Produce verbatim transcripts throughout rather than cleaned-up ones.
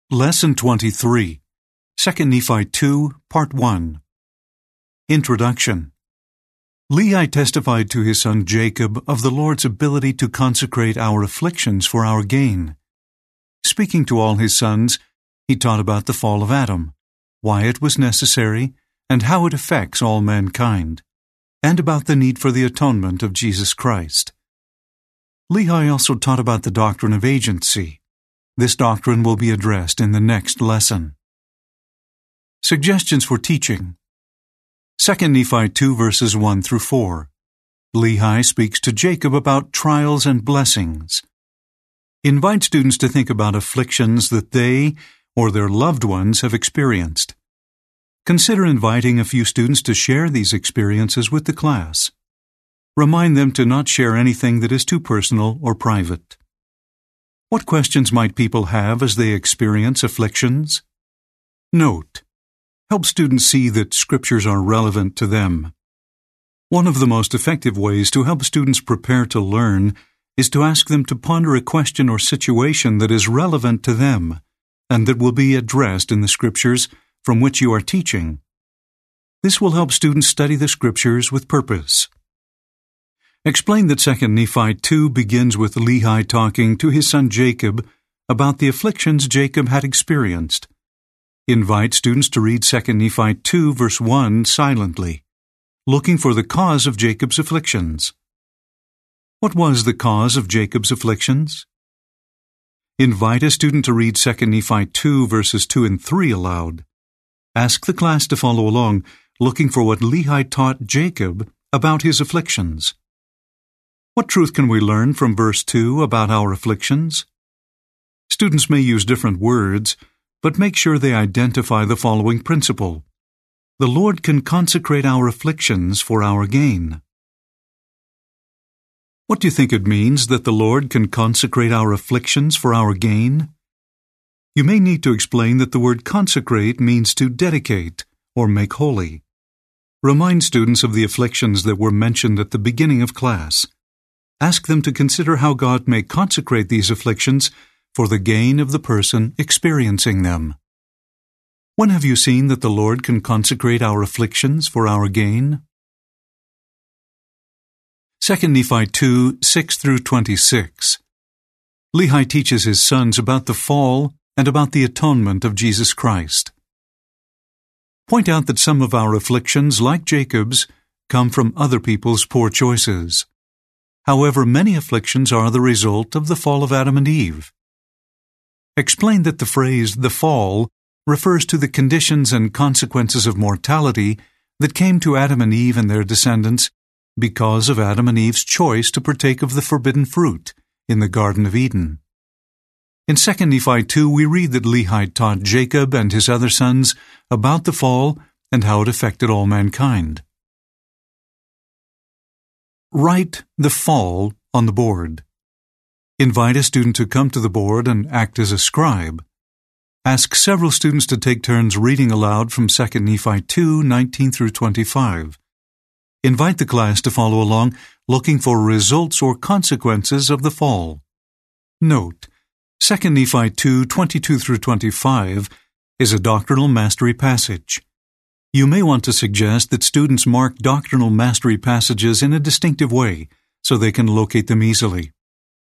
Lesson twenty-three, Second Nephi two, Part one. Introduction. Lehi testified to his son Jacob of the Lord's ability to consecrate our afflictions for our gain. Speaking to all his sons, he taught about the fall of Adam, why it was necessary, and how it affects all mankind, and about the need for the atonement of Jesus Christ. Lehi also taught about the doctrine of agency. This doctrine will be addressed in the next lesson. Suggestions for teaching. Second Nephi two verses one through four. Lehi speaks to Jacob about trials and blessings. Invite students to think about afflictions that they or their loved ones have experienced. Consider inviting a few students to share these experiences with the class. Remind them to not share anything that is too personal or private. What questions might people have as they experience afflictions? Note. Help students see that scriptures are relevant to them. One of the most effective ways to help students prepare to learn is to ask them to ponder a question or situation that is relevant to them and that will be addressed in the scriptures from which you are teaching. This will help students study the scriptures with purpose. Explain that Second Nephi two begins with Lehi talking to his son Jacob about the afflictions Jacob had experienced. Invite students to read Second Nephi two verse one silently, looking for the cause of Jacob's afflictions. What was the cause of Jacob's afflictions? Invite a student to read Second Nephi two verses two and three aloud. Ask the class to follow along, looking for what Lehi taught Jacob about his afflictions. What truth can we learn from verse two about our afflictions? Students may use different words, but make sure they identify the following principle. The Lord can consecrate our afflictions for our gain. What do you think it means that the Lord can consecrate our afflictions for our gain? You may need to explain that the word consecrate means to dedicate or make holy. Remind students of the afflictions that were mentioned at the beginning of class. Ask them to consider how God may consecrate these afflictions for the gain of the person experiencing them. When have you seen that the Lord can consecrate our afflictions for our gain? Second Nephi two, six through twenty-six. Lehi teaches his sons about the fall and about the atonement of Jesus Christ. Point out that some of our afflictions, like Jacob's, come from other people's poor choices. However, many afflictions are the result of the fall of Adam and Eve. Explain that the phrase, the fall, refers to the conditions and consequences of mortality that came to Adam and Eve and their descendants because of Adam and Eve's choice to partake of the forbidden fruit in the Garden of Eden. In Second Nephi two, we read that Lehi taught Jacob and his other sons about the fall and how it affected all mankind. Write the fall on the board. Invite a student to come to the board and act as a scribe. Ask several students to take turns reading aloud from Second Nephi two, nineteen through twenty-five. Invite the class to follow along, looking for results or consequences of the fall. Note, Second Nephi two, twenty-two through twenty-five is a doctrinal mastery passage. You may want to suggest that students mark doctrinal mastery passages in a distinctive way so they can locate them easily.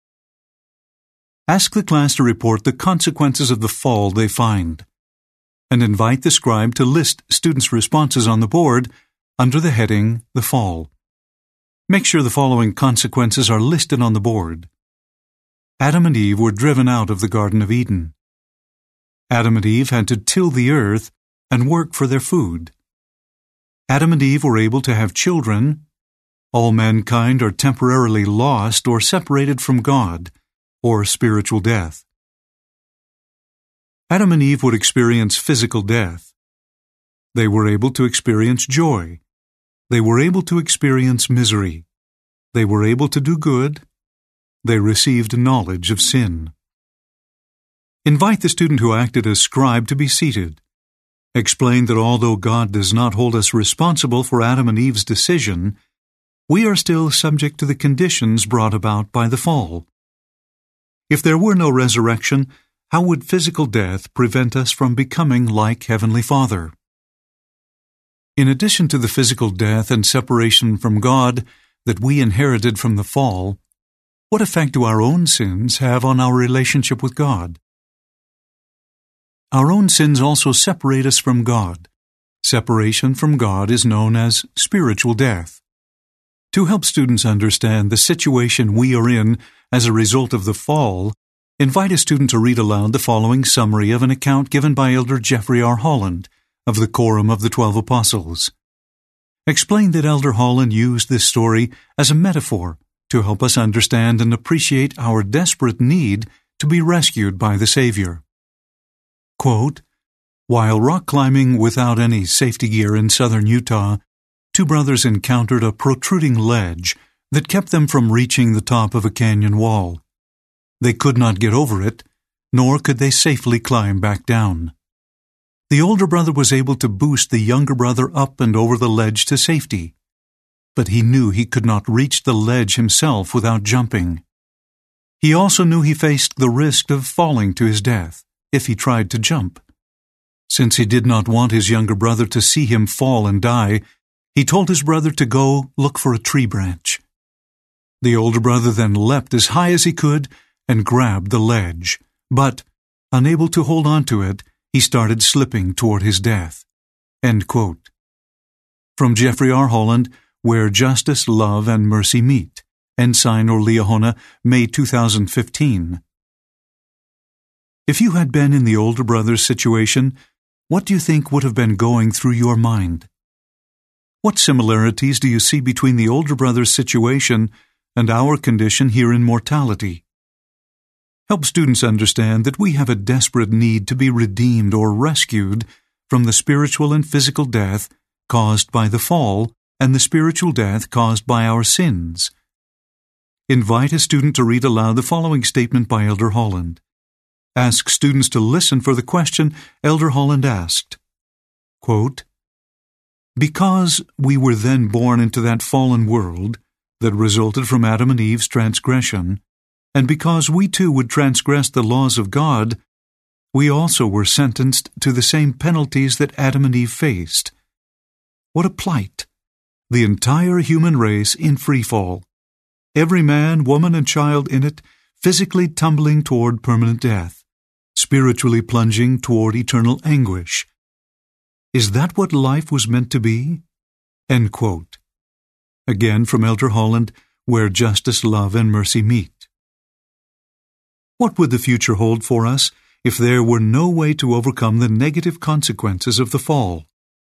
Ask the class to report the consequences of the fall they find, and invite the scribe to list students' responses on the board under the heading, The Fall. Make sure the following consequences are listed on the board. Adam and Eve were driven out of the Garden of Eden. Adam and Eve had to till the earth and work for their food. Adam and Eve were able to have children. All mankind are temporarily lost or separated from God, or spiritual death. Adam and Eve would experience physical death. They were able to experience joy. They were able to experience misery. They were able to do good. They received knowledge of sin. Invite the student who acted as scribe to be seated. Explain that although God does not hold us responsible for Adam and Eve's decision, we are still subject to the conditions brought about by the fall. If there were no resurrection, How would physical death prevent us from becoming like Heavenly Father? In addition to the physical death and separation from God that we inherited from the fall, what effect do our own sins have on our relationship with God? Our own sins also separate us from God. Separation from God is known as spiritual death. To help students understand the situation we are in as a result of the fall, invite a student to read aloud the following summary of an account given by Elder Jeffrey R. Holland of the Quorum of the Twelve Apostles. Explain that Elder Holland used this story as a metaphor to help us understand and appreciate our desperate need to be rescued by the Savior. Quote, "While rock climbing without any safety gear in southern Utah, two brothers encountered a protruding ledge that kept them from reaching the top of a canyon wall. They could not get over it, nor could they safely climb back down. The older brother was able to boost the younger brother up and over the ledge to safety, but he knew he could not reach the ledge himself without jumping. He also knew he faced the risk of falling to his death if he tried to jump. Since he did not want his younger brother to see him fall and die, he told his brother to go look for a tree branch. The older brother then leapt as high as he could and grabbed the ledge, but, unable to hold on to it, he started slipping toward his death." End quote. From Jeffrey R. Holland, Where Justice, Love, and Mercy Meet, Ensign or Liahona, May two thousand fifteen. If you had been in the older brother's situation, what do you think would have been going through your mind? What similarities do you see between the older brother's situation and our condition here in mortality? Help students understand that we have a desperate need to be redeemed or rescued from the spiritual and physical death caused by the fall and the spiritual death caused by our sins. Invite a student to read aloud the following statement by Elder Holland. Ask students to listen for the question Elder Holland asked. Quote, "Because we were then born into that fallen world that resulted from Adam and Eve's transgression, and because we too would transgress the laws of God, we also were sentenced to the same penalties that Adam and Eve faced. What a plight! The entire human race in free fall. Every man, woman, and child in it physically tumbling toward permanent death, spiritually plunging toward eternal anguish. Is that what life was meant to be?" End quote. Again from Elder Holland, Where Justice, Love, and Mercy Meet. What would the future hold for us if there were no way to overcome the negative consequences of the fall?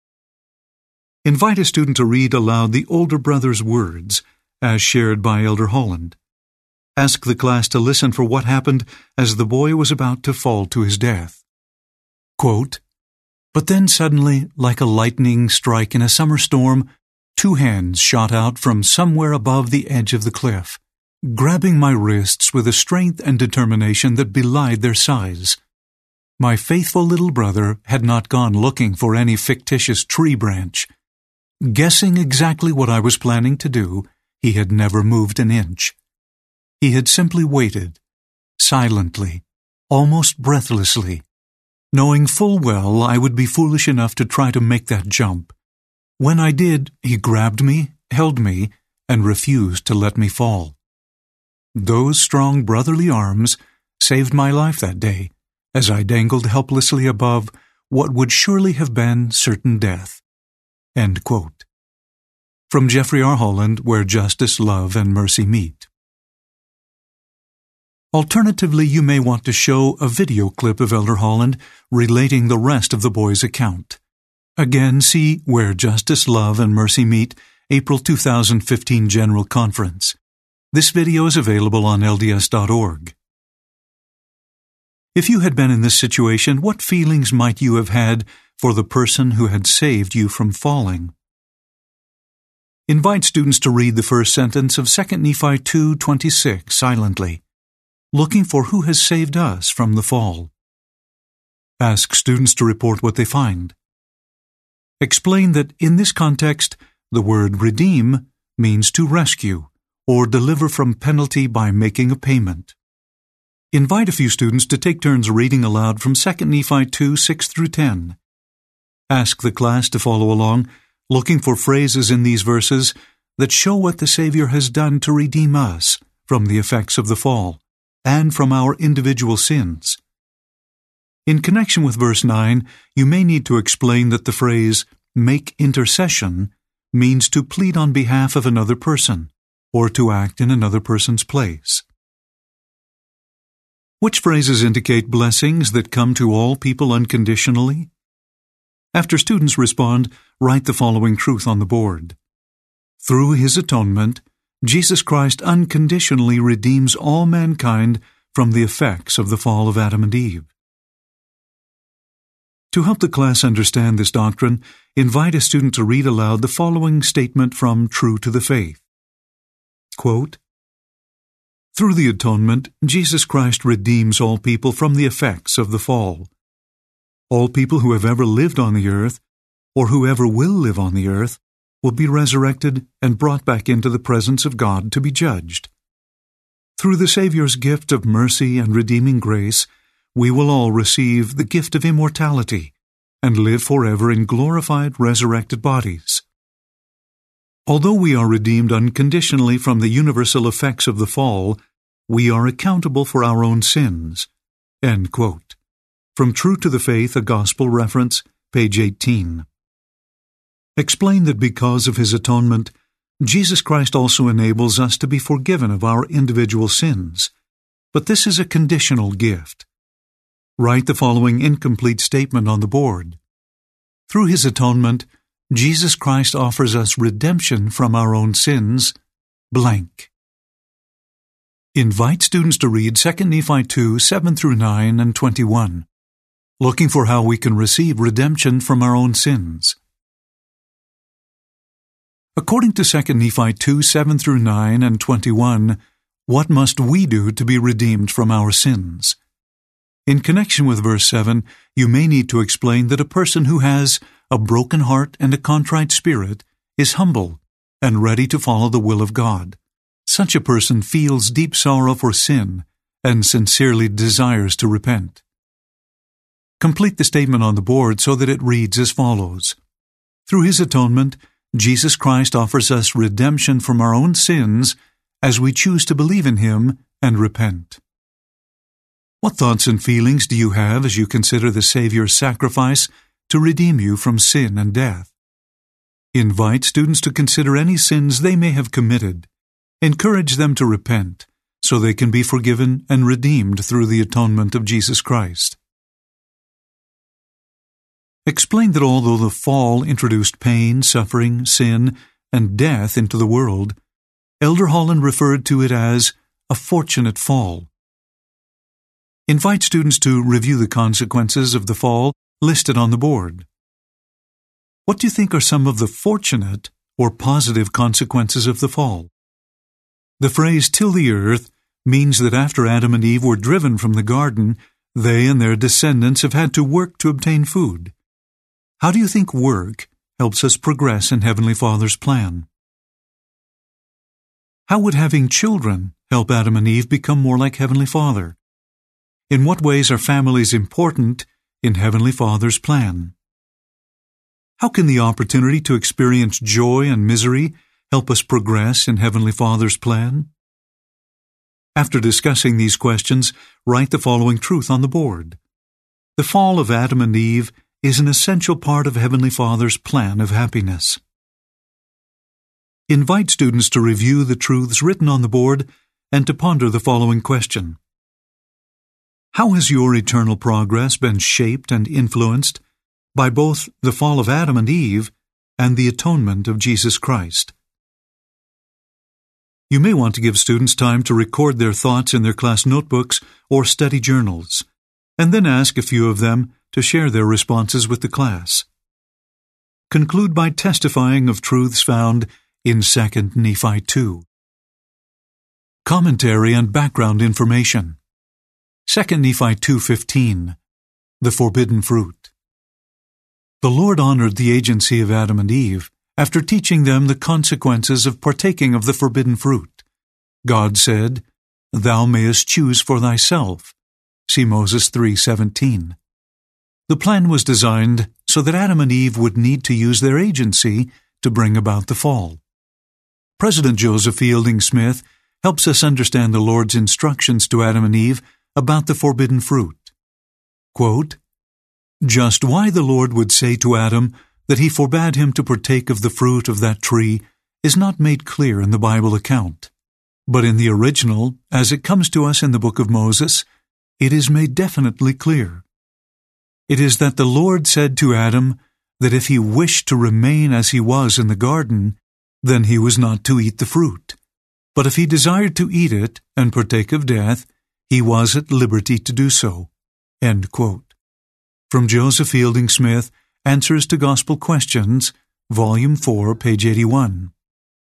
Invite a student to read aloud the older brother's words, as shared by Elder Holland. Ask the class to listen for what happened as the boy was about to fall to his death. Quote, "But then suddenly, like a lightning strike in a summer storm, two hands shot out from somewhere above the edge of the cliff, grabbing my wrists with a strength and determination that belied their size. My faithful little brother had not gone looking for any fictitious tree branch. Guessing exactly what I was planning to do, he had never moved an inch. He had simply waited, silently, almost breathlessly, knowing full well I would be foolish enough to try to make that jump. When I did, he grabbed me, held me, and refused to let me fall. Those strong brotherly arms saved my life that day, as I dangled helplessly above what would surely have been certain death." End quote. From Jeffrey R. Holland, Where Justice, Love, and Mercy Meet. Alternatively, you may want to show a video clip of Elder Holland relating the rest of the boy's account. Again, see Where Justice, Love, and Mercy Meet, April two thousand fifteen General Conference. This video is available on L D S dot org. If you had been in this situation, what feelings might you have had for the person who had saved you from falling? Invite students to read the first sentence of Second Nephi two twenty-six silently, looking for who has saved us from the fall. Ask students to report what they find. Explain that in this context, the word redeem means to rescue or deliver from penalty by making a payment. Invite a few students to take turns reading aloud from Second Nephi two, six through ten. Ask the class to follow along, looking for phrases in these verses that show what the Savior has done to redeem us from the effects of the fall and from our individual sins. In connection with verse nine, you may need to explain that the phrase, make intercession, means to plead on behalf of another person, or to act in another person's place. Which phrases indicate blessings that come to all people unconditionally? After students respond, write the following truth on the board. Through His atonement, Jesus Christ unconditionally redeems all mankind from the effects of the fall of Adam and Eve. To help the class understand this doctrine, invite a student to read aloud the following statement from True to the Faith. Quote, Through the atonement, Jesus Christ redeems all people from the effects of the fall. All people who have ever lived on the earth, or who ever will live on the earth, will be resurrected and brought back into the presence of God to be judged. Through the Savior's gift of mercy and redeeming grace, we will all receive the gift of immortality and live forever in glorified, resurrected bodies. Although we are redeemed unconditionally from the universal effects of the fall, we are accountable for our own sins. End quote. From True to the Faith, a Gospel Reference, page eighteen. Explain that because of His atonement, Jesus Christ also enables us to be forgiven of our individual sins, but this is a conditional gift. Write the following incomplete statement on the board. Through His atonement, Jesus Christ offers us redemption from our own sins, blank. Invite students to read Second Nephi two, seven through nine and twenty-one, looking for how we can receive redemption from our own sins. According to Second Nephi two, seven through nine and twenty-one, what must we do to be redeemed from our sins? In connection with verse seven, you may need to explain that a person who has a broken heart and a contrite spirit is humble and ready to follow the will of God. Such a person feels deep sorrow for sin and sincerely desires to repent. Complete the statement on the board so that it reads as follows. Through His atonement, Jesus Christ offers us redemption from our own sins as we choose to believe in Him and repent. What thoughts and feelings do you have as you consider the Savior's sacrifice to redeem you from sin and death? Invite students to consider any sins they may have committed. Encourage them to repent so they can be forgiven and redeemed through the atonement of Jesus Christ. Explain that although the fall introduced pain, suffering, sin, and death into the world, Elder Holland referred to it as a fortunate fall. Invite students to review the consequences of the fall listed on the board. What do you think are some of the fortunate or positive consequences of the fall? The phrase "till the earth" means that after Adam and Eve were driven from the garden, they and their descendants have had to work to obtain food. How do you think work helps us progress in Heavenly Father's plan? How would having children help Adam and Eve become more like Heavenly Father? In what ways are families important in Heavenly Father's plan? How can the opportunity to experience joy and misery help us progress in Heavenly Father's plan? After discussing these questions, write the following truth on the board. The fall of Adam and Eve is an essential part of Heavenly Father's plan of happiness. Invite students to review the truths written on the board and to ponder the following question. How has your eternal progress been shaped and influenced by both the fall of Adam and Eve and the atonement of Jesus Christ? You may want to give students time to record their thoughts in their class notebooks or study journals, and then ask a few of them to share their responses with the class. Conclude by testifying of truths found in Second Nephi two. Commentary and background information. Second Nephi two fifteen, the forbidden fruit. The Lord honored the agency of Adam and Eve after teaching them the consequences of partaking of the forbidden fruit. God said, thou mayest choose for thyself. See Moses three seventeen. The plan was designed so that Adam and Eve would need to use their agency to bring about the fall. President Joseph Fielding Smith helps us understand the Lord's instructions to Adam and Eve about the forbidden fruit. Quote, "Just why the Lord would say to Adam that he forbade him to partake of the fruit of that tree is not made clear in the Bible account. But in the original, as it comes to us in the book of Moses, it is made definitely clear. It is that the Lord said to Adam that if he wished to remain as he was in the garden, then he was not to eat the fruit. But if he desired to eat it and partake of death, he was at liberty to do so." End quote. From Joseph Fielding Smith, Answers to Gospel Questions, Volume four, page eighty-one.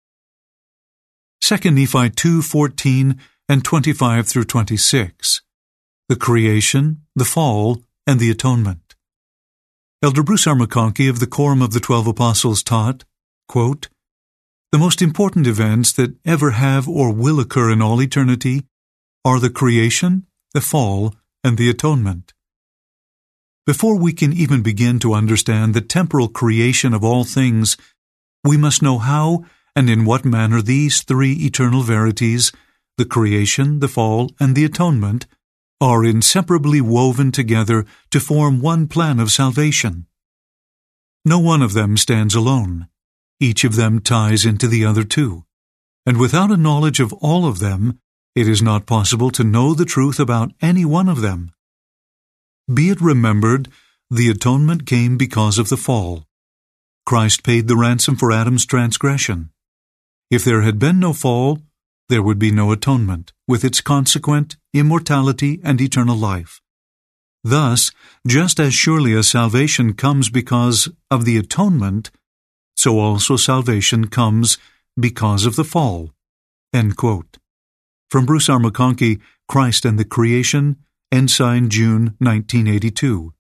Second Nephi two fourteen and twenty-five through twenty-six. The Creation, the Fall, and the Atonement. Elder Bruce R. McConkie of the Quorum of the Twelve Apostles taught, quote, "The most important events that ever have or will occur in all eternity are the creation, the fall, and the atonement. Before we can even begin to understand the temporal creation of all things, we must know how and in what manner these three eternal verities, the creation, the fall, and the atonement, are inseparably woven together to form one plan of salvation. No one of them stands alone. Each of them ties into the other two, and without a knowledge of all of them, it is not possible to know the truth about any one of them. Be it remembered, the atonement came because of the fall. Christ paid the ransom for Adam's transgression. If there had been no fall, there would be no atonement, with its consequent immortality and eternal life. Thus, just as surely as salvation comes because of the atonement, so also salvation comes because of the fall." End quote. From Bruce R. McConkie, Christ and the Creation, Ensign, June nineteen eighty-two.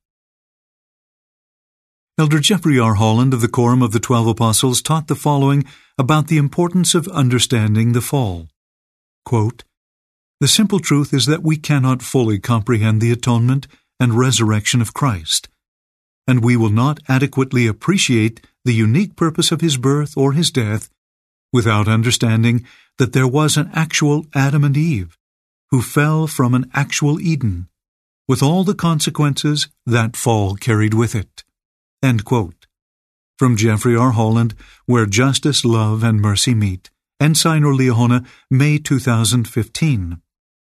Elder Jeffrey R. Holland of the Quorum of the Twelve Apostles taught the following about the importance of understanding the fall. Quote, "The simple truth is that we cannot fully comprehend the atonement and resurrection of Christ, and we will not adequately appreciate the unique purpose of his birth or his death without understanding that there was an actual Adam and Eve who fell from an actual Eden, with all the consequences that fall carried with it." End quote. From Jeffrey R. Holland, Where Justice, Love, and Mercy Meet, Ensign or Liahona, May two thousand fifteen.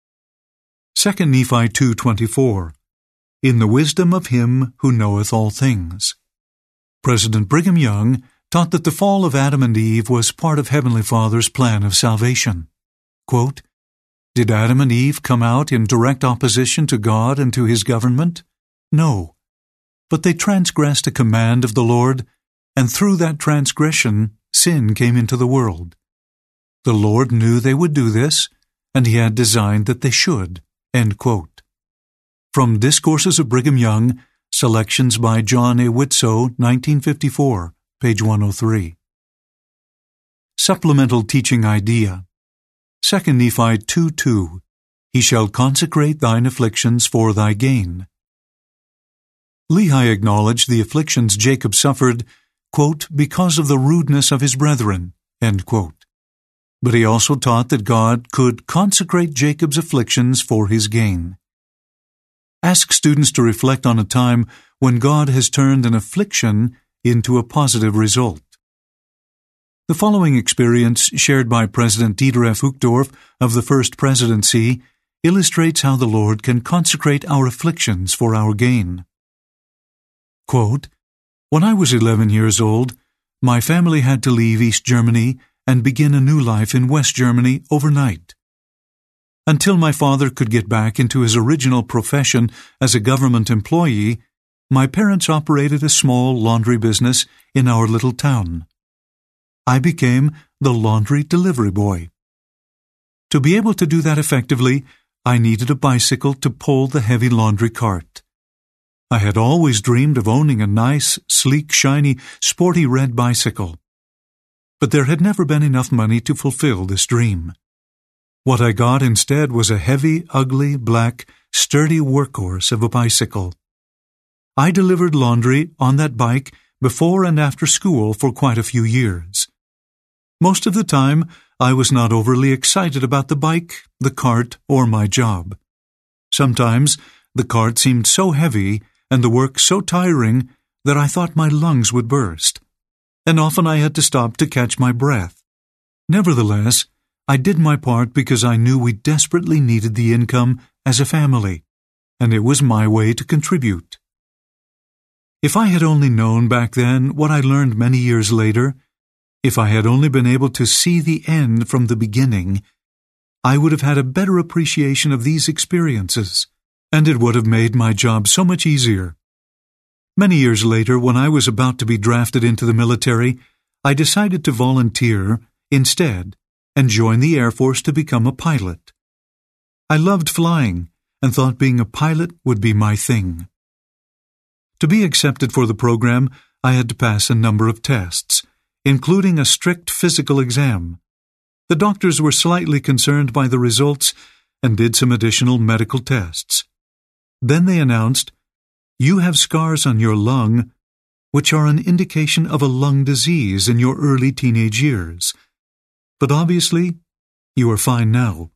Second Nephi two twenty-four. In the wisdom of him who knoweth all things. President Brigham Young taught that the fall of Adam and Eve was part of Heavenly Father's plan of salvation. Quote, "Did Adam and Eve come out in direct opposition to God and to his government? No. But they transgressed a command of the Lord, and through that transgression sin came into the world. The Lord knew they would do this, and he had designed that they should." End quote. From Discourses of Brigham Young, selections by John A. Whitsoe, nineteen fifty-four, page one oh three. Supplemental Teaching Idea. Second Nephi two two. He shall consecrate thine afflictions for thy gain. Lehi acknowledged the afflictions Jacob suffered, quote, because of the rudeness of his brethren, end quote. But he also taught that God could consecrate Jacob's afflictions for his gain. Ask students to reflect on a time when God has turned an affliction into a positive result. The following experience, shared by President Dieter F. Uchtdorf of the First Presidency, illustrates how the Lord can consecrate our afflictions for our gain. Quote, "When I was eleven years old, my family had to leave East Germany and begin a new life in West Germany overnight. Until my father could get back into his original profession as a government employee, my parents operated a small laundry business in our little town. I became the laundry delivery boy. To be able to do that effectively, I needed a bicycle to pull the heavy laundry cart. I had always dreamed of owning a nice, sleek, shiny, sporty red bicycle. But there had never been enough money to fulfill this dream. What I got instead was a heavy, ugly, black, sturdy workhorse of a bicycle. I delivered laundry on that bike before and after school for quite a few years. Most of the time, I was not overly excited about the bike, the cart, or my job. Sometimes, the cart seemed so heavy and the work so tiring that I thought my lungs would burst, and often I had to stop to catch my breath. Nevertheless, I did my part because I knew we desperately needed the income as a family, and it was my way to contribute. If I had only known back then what I learned many years later, if I had only been able to see the end from the beginning, I would have had a better appreciation of these experiences, and it would have made my job so much easier. Many years later, when I was about to be drafted into the military, I decided to volunteer instead and join the Air Force to become a pilot. I loved flying and thought being a pilot would be my thing. To be accepted for the program, I had to pass a number of tests, including a strict physical exam. The doctors were slightly concerned by the results and did some additional medical tests. Then they announced, "You have scars on your lung, which are an indication of a lung disease in your early teenage years. But obviously, you are fine now."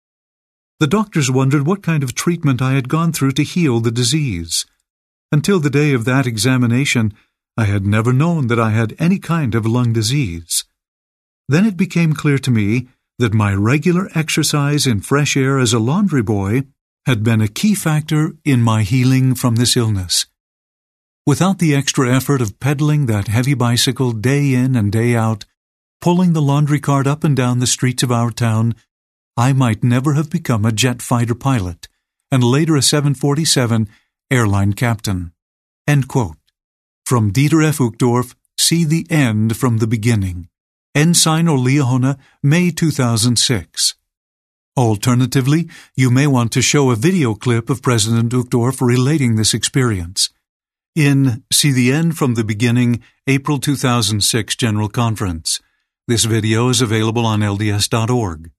The doctors wondered what kind of treatment I had gone through to heal the disease. Until the day of that examination, I had never known that I had any kind of lung disease. Then it became clear to me that my regular exercise in fresh air as a laundry boy had been a key factor in my healing from this illness. Without the extra effort of pedaling that heavy bicycle day in and day out, pulling the laundry cart up and down the streets of our town, I might never have become a jet fighter pilot, and later a seven forty-seven airline captain. End quote. From Dieter F. Uchtdorf, See the End from the Beginning. Ensign or Liahona, May two thousand six. Alternatively, you may want to show a video clip of President Uchtdorf relating this experience. In See the End from the Beginning, April two thousand six General Conference. This video is available on L D S dot org.